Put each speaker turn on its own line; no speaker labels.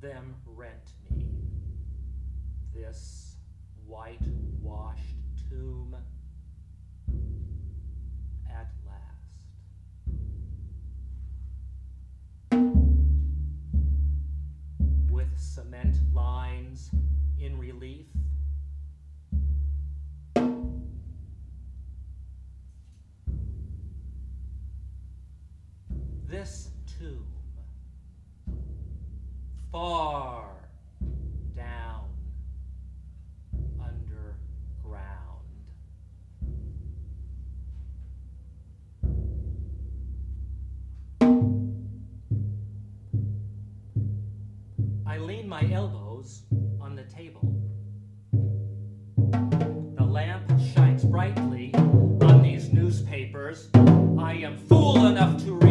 them rent me this white-washed tomb at last. With cement lines in relief, this tomb, far down underground. I lean my elbows on the table. The lamp shines brightly on these newspapers I am fool enough to read.